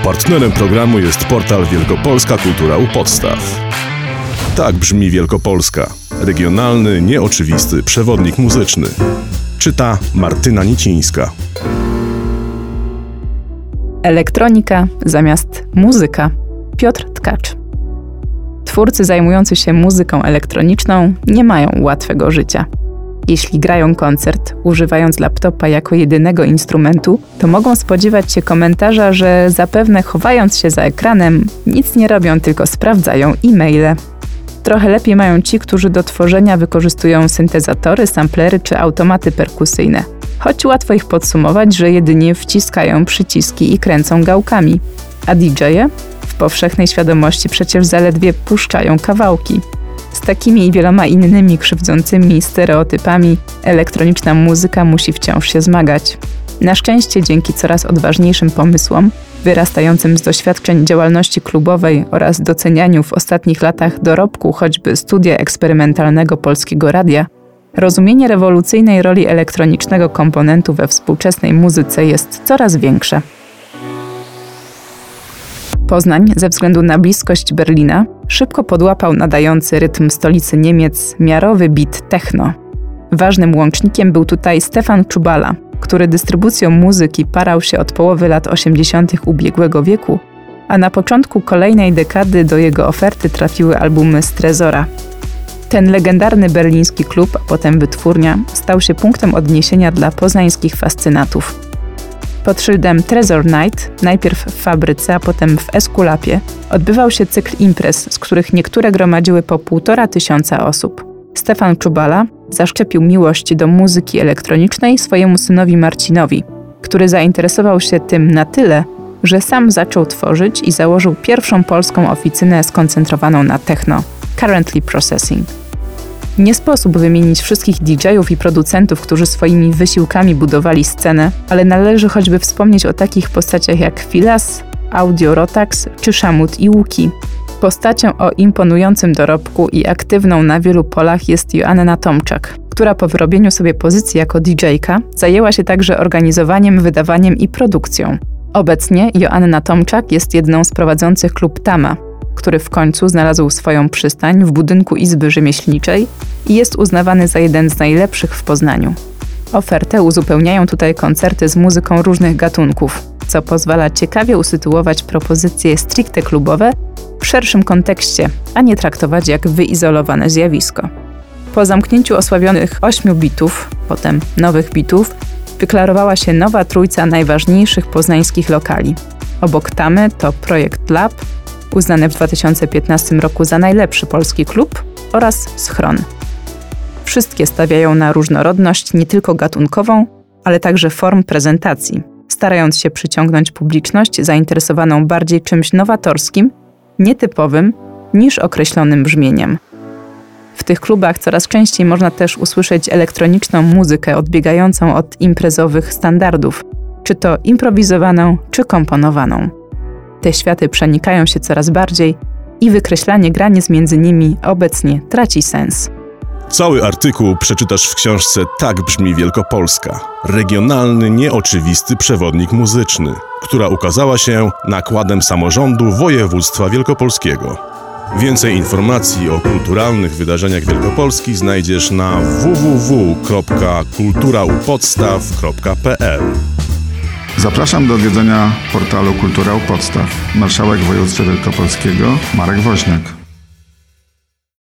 Partnerem programu jest portal Wielkopolska Kultura u Podstaw. Tak brzmi Wielkopolska. Regionalny, nieoczywisty przewodnik muzyczny. Czyta Martyna Nicińska. Elektronika zamiast muzyka. Piotr Tkacz. Twórcy zajmujący się muzyką elektroniczną nie mają łatwego życia. Jeśli grają koncert, używając laptopa jako jedynego instrumentu, to mogą spodziewać się komentarza, że zapewne chowając się za ekranem, nic nie robią, tylko sprawdzają e-maile. Trochę lepiej mają ci, którzy do tworzenia wykorzystują syntezatory, samplery czy automaty perkusyjne. Choć łatwo ich podsumować, że jedynie wciskają przyciski i kręcą gałkami. A DJ-e w powszechnej świadomości przecież zaledwie puszczają kawałki. Z takimi i wieloma innymi krzywdzącymi stereotypami elektroniczna muzyka musi wciąż się zmagać. Na szczęście dzięki coraz odważniejszym pomysłom, wyrastającym z doświadczeń działalności klubowej oraz docenianiu w ostatnich latach dorobku choćby studia eksperymentalnego Polskiego Radia, rozumienie rewolucyjnej roli elektronicznego komponentu we współczesnej muzyce jest coraz większe. Poznań, ze względu na bliskość Berlina, szybko podłapał nadający rytm stolicy Niemiec miarowy beat techno. Ważnym łącznikiem był tutaj Stefan Czubala, który dystrybucją muzyki parał się od połowy lat 80. ubiegłego wieku, a na początku kolejnej dekady do jego oferty trafiły albumy z Trezora. Ten legendarny berliński klub, a potem wytwórnia, stał się punktem odniesienia dla poznańskich fascynatów. Pod szyldem Trezor Night, najpierw w Fabryce, a potem w Eskulapie, odbywał się cykl imprez, z których niektóre gromadziły po 1500 osób. Stefan Czubala zaszczepił miłość do muzyki elektronicznej swojemu synowi Marcinowi, który zainteresował się tym na tyle, że sam zaczął tworzyć i założył pierwszą polską oficynę skoncentrowaną na techno, Currently Processing. Nie sposób wymienić wszystkich DJ-ów i producentów, którzy swoimi wysiłkami budowali scenę, ale należy choćby wspomnieć o takich postaciach jak Filas, Audio Rotax czy Szamut i Łuki. Postacią o imponującym dorobku i aktywną na wielu polach jest Joanna Tomczak, która po wyrobieniu sobie pozycji jako DJ-ka zajęła się także organizowaniem, wydawaniem i produkcją. Obecnie Joanna Tomczak jest jedną z prowadzących klub Tama, który w końcu znalazł swoją przystań w budynku Izby Rzemieślniczej i jest uznawany za jeden z najlepszych w Poznaniu. Ofertę uzupełniają tutaj koncerty z muzyką różnych gatunków, co pozwala ciekawie usytuować propozycje stricte klubowe w szerszym kontekście, a nie traktować jak wyizolowane zjawisko. Po zamknięciu osławionych 8 bitów, potem nowych bitów, wyklarowała się nowa trójca najważniejszych poznańskich lokali. Obok Tamy to Projekt Lab, uznany w 2015 roku za najlepszy polski klub, oraz Schron. Wszystkie stawiają na różnorodność nie tylko gatunkową, ale także form prezentacji, starając się przyciągnąć publiczność zainteresowaną bardziej czymś nowatorskim, nietypowym niż określonym brzmieniem. W tych klubach coraz częściej można też usłyszeć elektroniczną muzykę odbiegającą od imprezowych standardów, czy to improwizowaną, czy komponowaną. Te światy przenikają się coraz bardziej i wykreślanie granic między nimi obecnie traci sens. Cały artykuł przeczytasz w książce Tak brzmi Wielkopolska. Regionalny, nieoczywisty przewodnik muzyczny, która ukazała się nakładem samorządu województwa wielkopolskiego. Więcej informacji o kulturalnych wydarzeniach Wielkopolski znajdziesz na www.kulturaupodstaw.pl. Zapraszam do odwiedzenia portalu Kultura u Podstaw. Marszałek Województwa Wielkopolskiego Marek Woźniak.